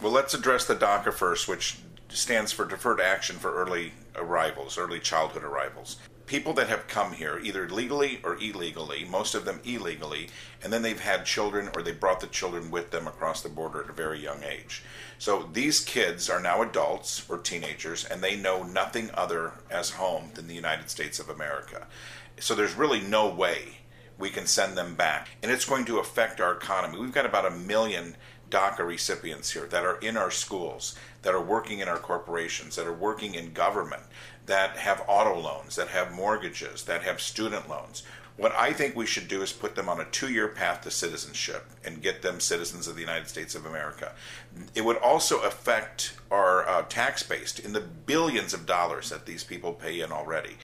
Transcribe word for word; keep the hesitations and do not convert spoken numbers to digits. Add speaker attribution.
Speaker 1: Well, let's address the DACA first, which stands for Deferred Action for Early Arrivals, Early Childhood Arrivals. People that have come here, either legally or illegally, most of them illegally, and then they've had children or they brought the children with them across the border at a very young age. So these kids are now adults or teenagers, and they know nothing other as home than the United States of America. So there's really no way we can send them back. And it's going to affect our economy. We've got about a million DACA recipients here that are in our schools, that are working in our corporations, that are working in government, that have auto loans, that have mortgages, that have student loans. What I think we should do is put them on a two-year path to citizenship and get them citizens of the United States of America. It would also affect our uh, tax base in the billions of dollars that these people pay in already.